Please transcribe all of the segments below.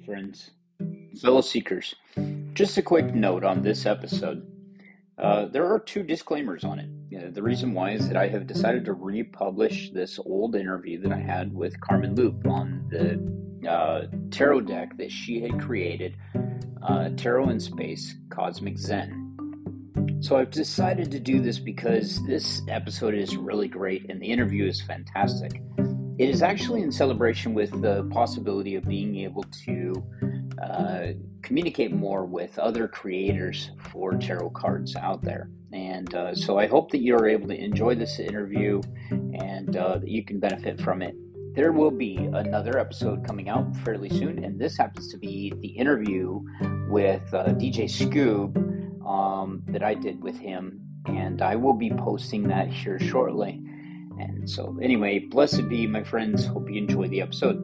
friends, fellow seekers. Just a quick note on this episode. There are two disclaimers on it. The reason why is that I have decided to republish this old interview that I had with Carmen Loop on the tarot deck that she had created, Tarot in Space, Cosmic Zen. So I've decided to do this because this episode is really great and the interview is fantastic. It is actually in celebration with the possibility of being able to communicate more with other creators for tarot cards out there. And so I hope that you're able to enjoy this interview and that you can benefit from it. There will be another episode coming out fairly soon, and this happens to be the interview with DJ Scoob that I did with him, and I will be posting that here shortly. And so anyway, blessed be, my friends. Hope you enjoy the episode.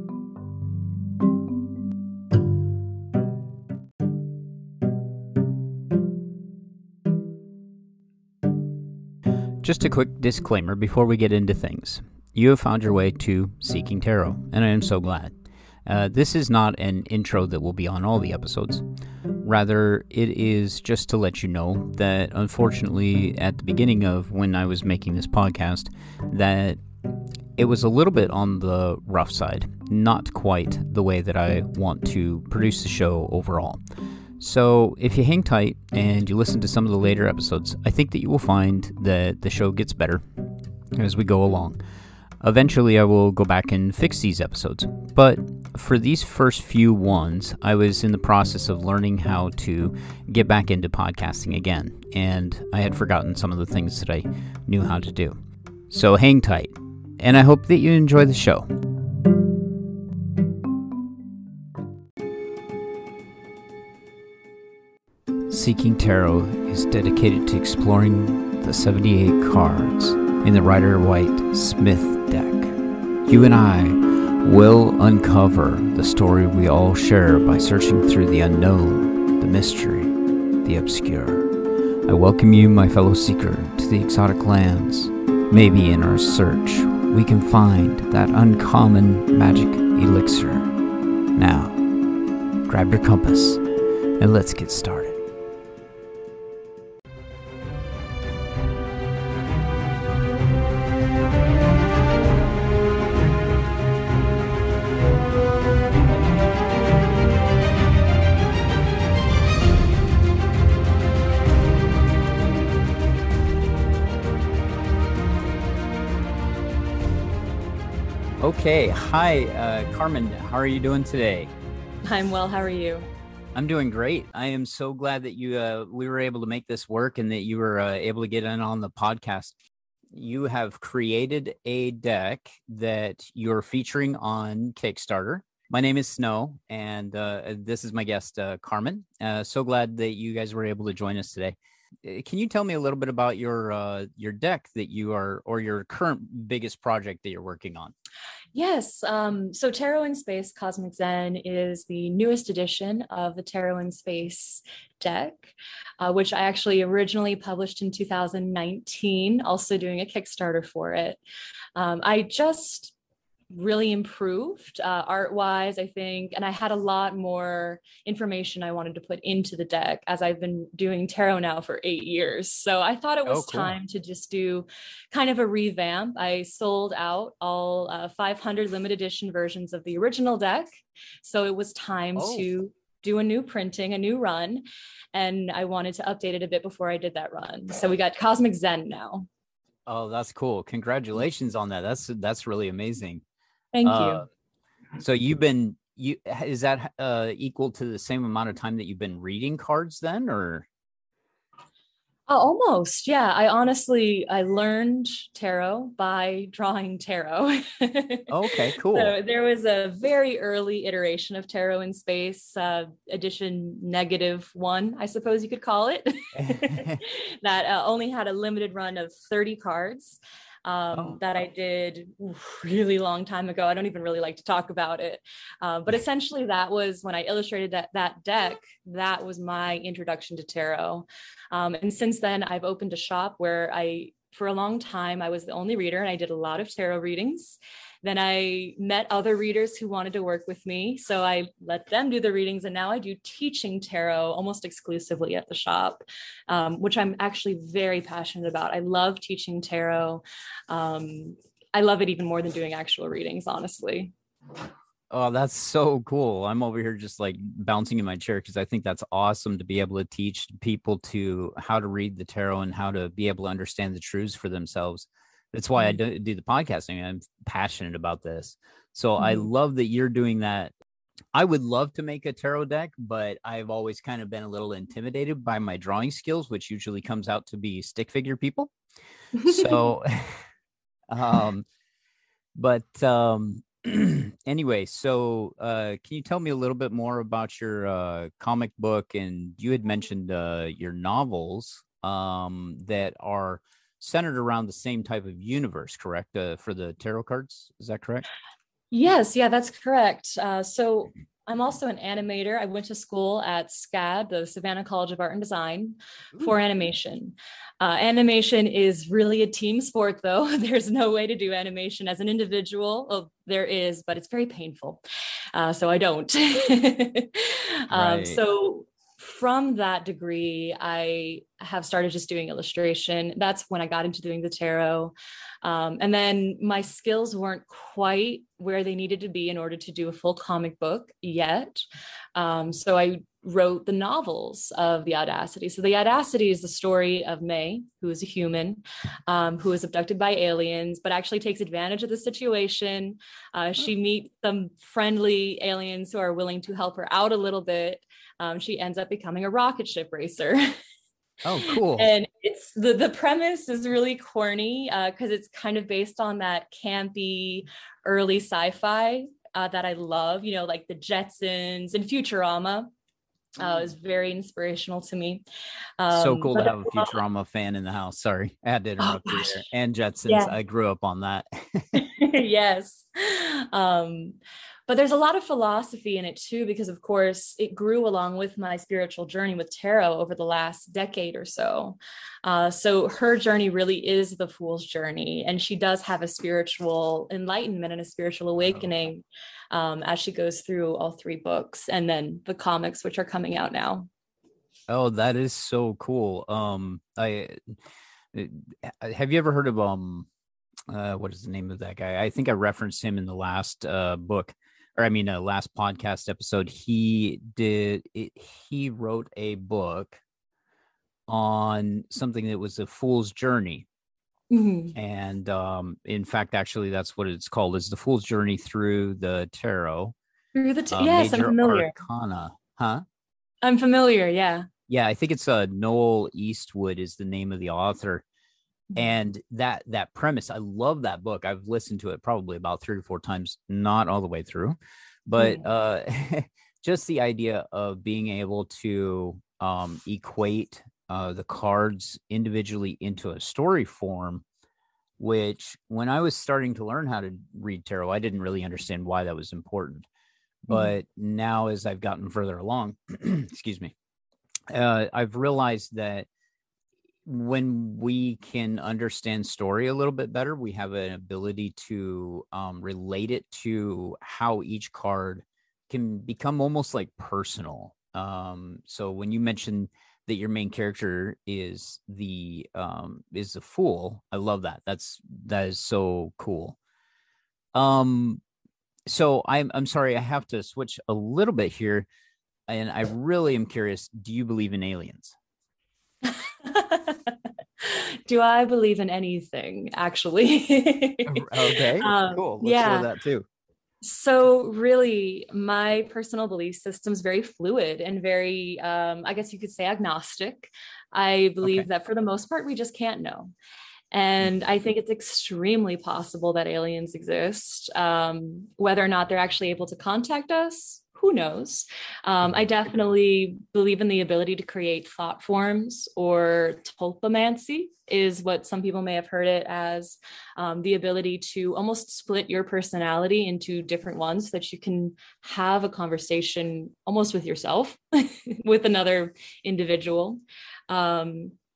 Just a quick disclaimer before we get into things. You have found your way to Seeking Tarot, and I am so glad. This is not an intro that will be on all the episodes. Rather, it is just to let you know that, unfortunately, at the beginning of when I was making this podcast, that it was a little bit on the rough side, not quite the way that I want to produce the show overall. So if you hang tight and you listen to some of the later episodes, I think that you will find that the show gets better as we go along. Eventually, I will go back and fix these episodes, but for these first few ones, I was in the process of learning how to get back into podcasting again, and I had forgotten some of the things that I knew how to do. So hang tight, and I hope that you enjoy the show. Seeking Tarot is dedicated to exploring the 78 cards in the Rider-Waite Smith deck. You and I will uncover the story we all share by searching through the unknown, the mystery, the obscure. I welcome you, my fellow seeker, to the exotic lands. Maybe in our search, we can find that uncommon magic elixir. Now, grab your compass and let's get started. Okay, hi, Carmen. How are you doing today? I'm well. How are you? I'm doing great. I am so glad that we were able to make this work and that you were able to get in on the podcast. You have created a deck that you're featuring on Kickstarter. My name is Snow, and this is my guest, Carmen. So glad that you guys were able to join us today. Can you tell me a little bit about your deck that you are, or your current biggest project that you're working on? Yes. So Tarot in Space Cosmic Zen is the newest edition of the Tarot in Space deck, which I actually originally published in 2019, also doing a Kickstarter for it. I just really improved art-wise, I think, and I had a lot more information I wanted to put into the deck as I've been doing tarot now for 8 years. So I thought it was time to just do kind of a revamp. I sold out all 500 limited edition versions of the original deck, so it was time to do a new printing, a new run, and I wanted to update it a bit before I did that run. So we got Cosmic Zen now. Oh, that's cool. Congratulations on that. That's really amazing. Thank you. So is that equal to the same amount of time that you've been reading cards then, or? Almost, yeah. I learned tarot by drawing tarot. Okay, cool. So there was a very early iteration of Tarot in Space, edition -1, I suppose you could call it, that only had a limited run of 30 cards. That I did really long time ago. I don't even really like to talk about it. But essentially that was when I illustrated that deck, that was my introduction to tarot. And since then I've opened a shop where I for a long time, I was the only reader and I did a lot of tarot readings. Then I met other readers who wanted to work with me. So I let them do the readings. And now I do teaching tarot almost exclusively at the shop, which I'm actually very passionate about. I love teaching tarot. I love it even more than doing actual readings, honestly. Oh, that's so cool. I'm over here just like bouncing in my chair because I think that's awesome to be able to teach people to how to read the tarot and how to be able to understand the truths for themselves. That's why I do the podcasting. I'm passionate about this. So I love that you're doing that. I would love to make a tarot deck, but I've always kind of been a little intimidated by my drawing skills, which usually comes out to be stick figure people. So, anyway, so can you tell me a little bit more about your comic book? And you had mentioned your novels that are centered around the same type of universe, correct? For the tarot cards, is that correct? Yes, yeah, that's correct. So I'm also an animator. I went to school at SCAD, the Savannah College of Art and Design, for animation. Animation is really a team sport, though. There's no way to do animation as an individual. Well, there is, but it's very painful. So I don't. Right. So from that degree, I have started just doing illustration. That's when I got into doing the tarot. And then my skills weren't quite where they needed to be in order to do a full comic book yet. So I wrote the novels of The Audacity. So The Audacity is the story of May, who is a human, who is abducted by aliens, but actually takes advantage of the situation. She meets some friendly aliens who are willing to help her out a little bit. She ends up becoming a rocket ship racer. Oh, cool. And it's the premise is really corny because it's kind of based on that campy early sci-fi that I love, you know, like the Jetsons and Futurama. Is very inspirational to me. So cool to have a Futurama fan in the house. Sorry, I had to interrupt you there. And Jetsons, yeah. I grew up on that. Yes. But there's a lot of philosophy in it too, because of course it grew along with my spiritual journey with tarot over the last decade or so. So her journey really is the fool's journey. And she does have a spiritual enlightenment and a spiritual awakening as she goes through all three books and then the comics, which are coming out now. Oh, that is so cool. Have you ever heard of what is the name of that guy? I think I referenced him in the last book, or I mean, last podcast episode. He wrote a book on something that was a fool's journey. Mm-hmm. And in fact, actually, that's what it's called, is the fool's journey through the tarot. Through the yes, I'm familiar. Arcana, huh? I'm familiar, yeah. Yeah, I think it's Noel Eastwood is the name of the author. And that premise, I love that book. I've listened to it probably about 3 or 4 times, not all the way through, but just the idea of being able to equate the cards individually into a story form, which when I was starting to learn how to read tarot, I didn't really understand why that was important. But now as I've gotten further along, excuse me, I've realized that when we can understand story a little bit better, we have an ability to relate it to how each card can become almost like personal. So when you mentioned that your main character is the fool, I love that. That is so cool. So I'm sorry, I have to switch a little bit here, and I really am curious. Do you believe in aliens? Do I believe in anything, actually? Okay, cool. Let's show that too. So really, my personal belief system is very fluid and very, I guess you could say, agnostic. I believe that for the most part, we just can't know. And I think it's extremely possible that aliens exist. Whether or not they're actually able to contact us, who knows? I definitely believe in the ability to create thought forms, or tulpomancy is what some people may have heard it as, the ability to almost split your personality into different ones so that you can have a conversation almost with yourself, with another individual.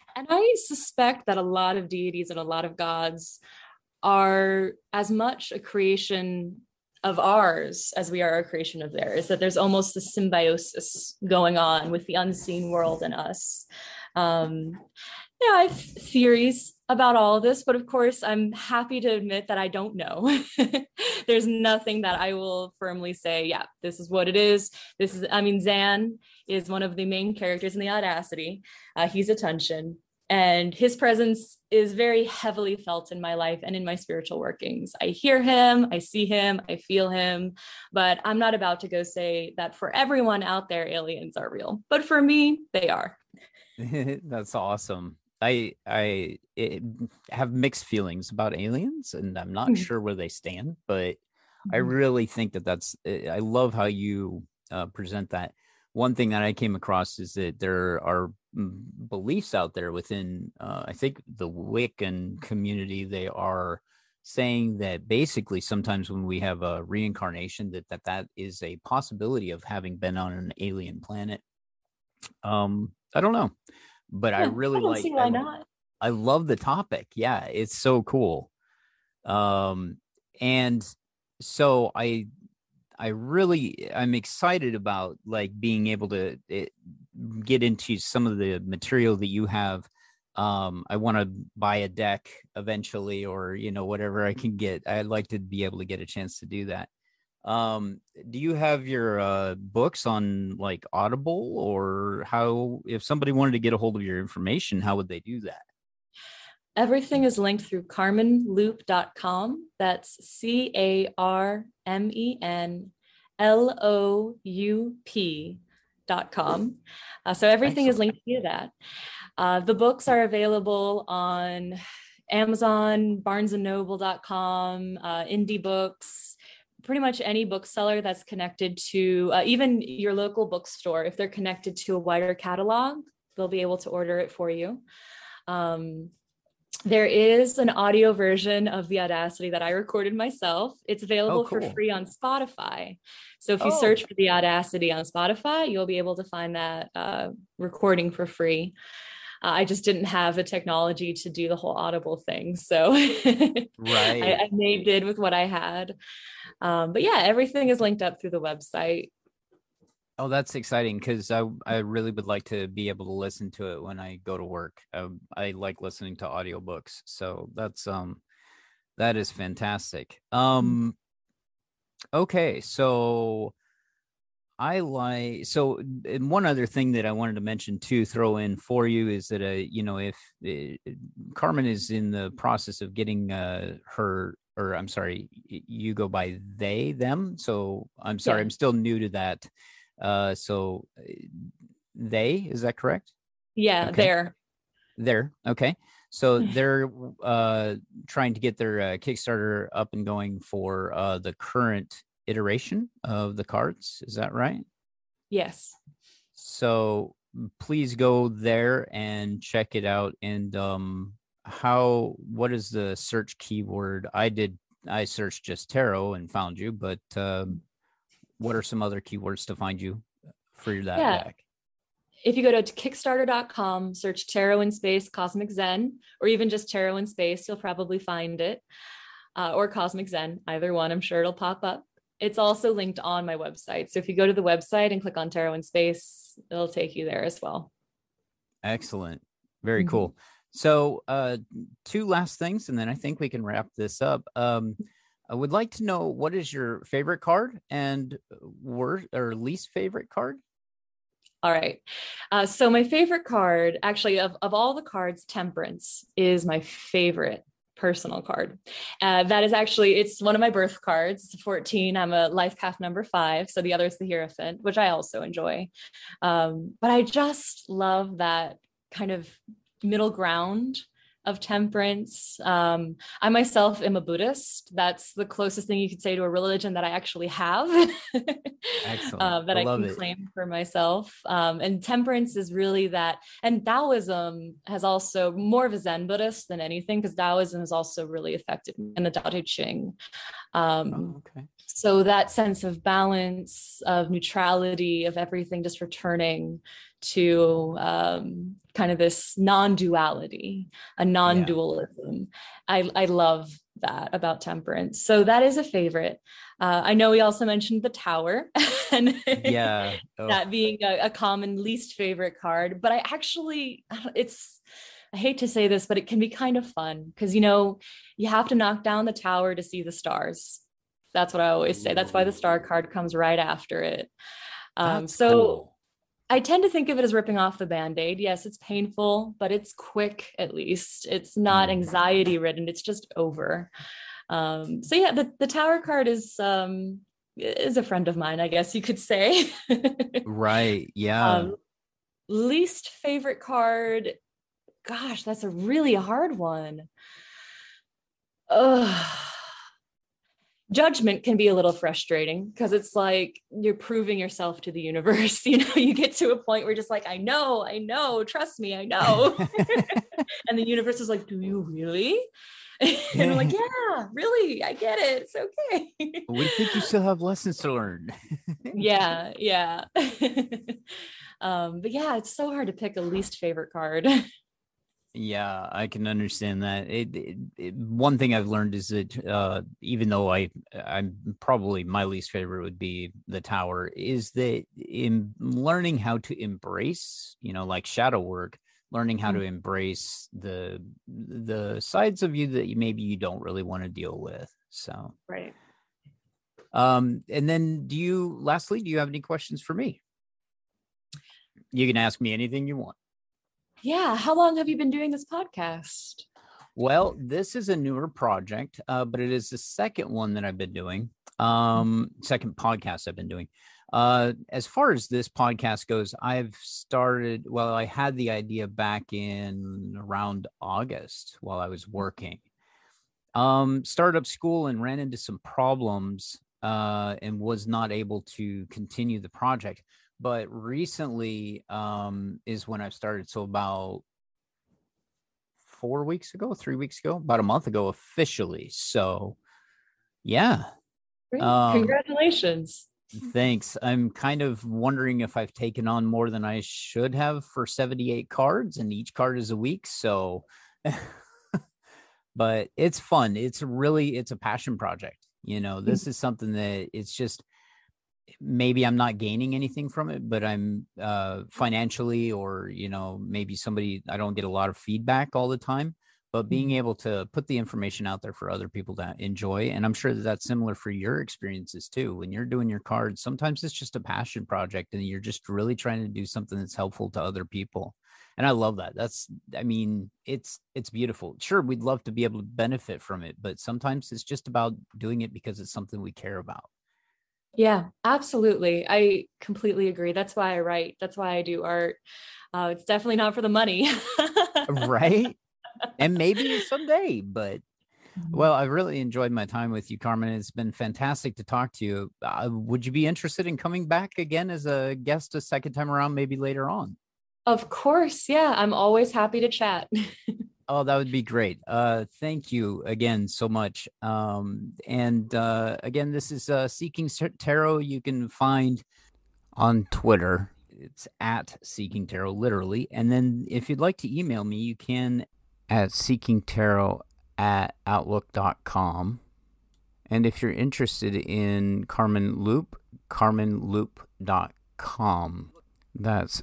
And I suspect that a lot of deities and a lot of gods are as much a creation of ours as we are a creation of theirs, that there's almost a symbiosis going on with the unseen world and us. Um, I have theories about all of this, but of course, I'm happy to admit that I don't know. There's nothing that I will firmly say, yeah, this is what it is. Zan is one of the main characters in the Audacity. He's a Tunshin, and his presence is very heavily felt in my life and in my spiritual workings. I hear him, I see him, I feel him, but I'm not about to go say that for everyone out there, aliens are real. But for me, they are. That's awesome. I have mixed feelings about aliens, and I'm not sure where they stand, but I really think I love how you present that. One thing that I came across is that there are beliefs out there within, I think, the Wiccan community. They are saying that basically sometimes when we have a reincarnation, that is a possibility of having been on an alien planet. I don't know, but I really don't see why not. I love the topic. Yeah, it's so cool. And so I'm excited about like being able to get into some of the material that you have. I want to buy a deck eventually, or, whatever I can get. I'd like to be able to get a chance to do that. Do you have your books on like Audible, or how, if somebody wanted to get a hold of your information, how would they do that? Everything is linked through carmenloup.com. That's CarmenLoup.com. So everything is linked via that. The books are available on Amazon, barnesandnoble.com, indie books, pretty much any bookseller that's connected to even your local bookstore. If they're connected to a wider catalog, they'll be able to order it for you. There is an audio version of the Audacity that I recorded myself. It's available for free on Spotify. So if you search for the Audacity on Spotify, you'll be able to find that recording for free. I just didn't have the technology to do the whole Audible thing. So right. I made did with what I had. But yeah, everything is linked up through the website. Oh, that's exciting, because I really would like to be able to listen to it when I go to work. I like listening to audiobooks, so that is fantastic. Okay, so and one other thing that I wanted to mention to throw in for you is that if Carmen is in the process of getting you go by they, them. So I'm sorry, I'm still new to that. So they, is that correct? Yeah, okay. There. Okay. So they're trying to get their Kickstarter up and going for the current iteration of the cards. Is that right? Yes. So please go there and check it out. And what is the search keyword? I searched just tarot and found you, but what are some other keywords to find you for that deck? If you go to Kickstarter.com, search Tarot in Space Cosmic Zen, or even just Tarot in Space, you'll probably find it, or Cosmic Zen, either one. I'm sure it'll pop up. It's also linked on my website. So if you go to the website and click on Tarot in Space, it'll take you there as well. Excellent. Very cool. So two last things, and then I think we can wrap this up. I would like to know, what is your favorite card and least favorite card? All right. So my favorite card, actually, of all the cards, Temperance is my favorite personal card. That is actually, it's one of my birth cards. It's 14. I'm a life path number 5. So the other is the Hierophant, which I also enjoy. But I just love that kind of middle ground of temperance. I myself am a Buddhist. That's the closest thing you could say to a religion that I actually have. Excellent. That I can claim for myself. And temperance is really that. And Taoism has also more of a Zen Buddhist than anything, because Taoism is also really effective in the Tao Te Ching. So that sense of balance, of neutrality, of everything just returning to kind of this non-duality, a Yeah. non-dualism. I love that about Temperance. So that is a favorite. I know we also mentioned the Tower and Yeah. Oh, that being a common least favorite card, but I hate to say this, but it can be kind of fun because, you have to knock down the tower to see the stars. That's what I always say. That's why the star card comes right after it. that's So cool. I tend to think of it as ripping off the band-aid. Yes, it's painful, but it's quick at least. It's not Mm. anxiety ridden. It's just over. So yeah, the tower card is a friend of mine, I guess you could say. Right. Yeah. um, least favorite card. Gosh, that's a really hard one. Ugh. Judgment can be a little frustrating because it's like you're proving yourself to the universe. You get to a point where you're just like, I know, trust me, I know. And the universe is like, do you really? And I'm like, yeah, really, I get it. It's okay. We think you still have lessons to learn. Yeah. But yeah, it's so hard to pick a least favorite card. Yeah, I can understand that. One thing I've learned is that even though I'm probably my least favorite would be the tower, is that in learning how to embrace, like shadow work, learning how to embrace the sides of you that maybe you don't really want to deal with. So, Right. and then lastly, do you have any questions for me? You can ask me anything you want. Yeah. How long have you been doing this podcast? Well, this is a newer project, but it is the second one that I've been doing. Second podcast I've been doing. As far as this podcast goes, I had the idea back in around August while I was working. Started up school and ran into some problems and was not able to continue the project. But recently is when I started. So about 3 weeks ago, about a month ago, officially. So yeah. Great. Um, Congratulations. thanks. I'm kind of wondering if I've taken on more than I should have for 78 cards, and each card is a week. So, but it's fun. It's a passion project. This is something that it's just, maybe I'm not gaining anything from it, but I'm financially, or maybe I don't get a lot of feedback all the time, but being able to put the information out there for other people to enjoy. And I'm sure that that's similar for your experiences too. When you're doing your cards, sometimes it's just a passion project and you're just really trying to do something that's helpful to other people. And I love that. It's beautiful. Sure, we'd love to be able to benefit from it, but sometimes it's just about doing it because it's something we care about. Yeah, absolutely. I completely agree. That's why I write. That's why I do art. It's definitely not for the money. Right? And maybe someday, but well, I really enjoyed my time with you, Carmen. It's been fantastic to talk to you. Would you be interested in coming back again as a guest a second time around, maybe later on? Of course. Yeah, I'm always happy to chat. Oh, that would be great. Thank you again so much. And again, this is Seeking Tarot. You can find on Twitter. It's at Seeking Tarot, literally. And then if you'd like to email me, you can at seekingtarot@outlook.com. And if you're interested in Carmen Loup, carmenloup.com. That's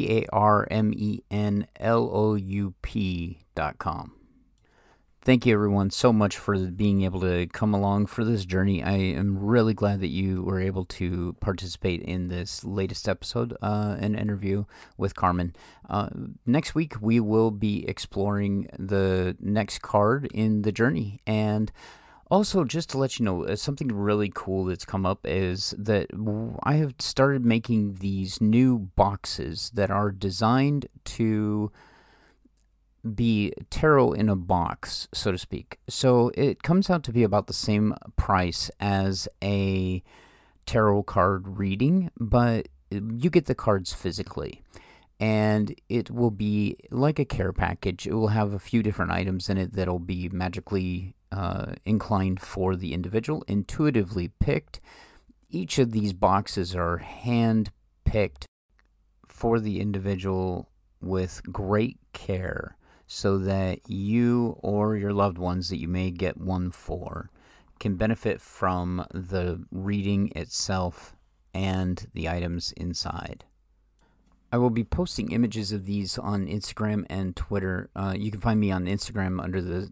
CARMENLOUP.com. Thank you, everyone, so much for being able to come along for this journey. I am really glad that you were able to participate in this latest episode, an interview with Carmen. Next week, we will be exploring the next card in the journey. And also, just to let you know, something really cool that's come up is that I have started making these new boxes that are designed to be tarot in a box, so to speak. So it comes out to be about the same price as a tarot card reading, but you get the cards physically. And it will be like a care package. It will have a few different items in it that'll be magically inclined for the individual, intuitively picked. Each of these boxes are hand picked for the individual with great care so that you or your loved ones that you may get one for can benefit from the reading itself and the items inside. I will be posting images of these on Instagram and Twitter. You can find me on Instagram under the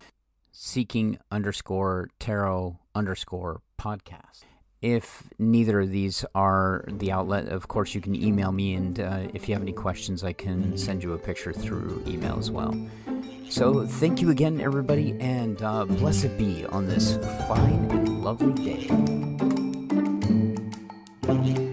seeking_tarot_podcast. If neither of these are the outlet, of course, you can email me, and if you have any questions, I can send you a picture through email as well. So thank you again, everybody, and blessed be on this fine and lovely day.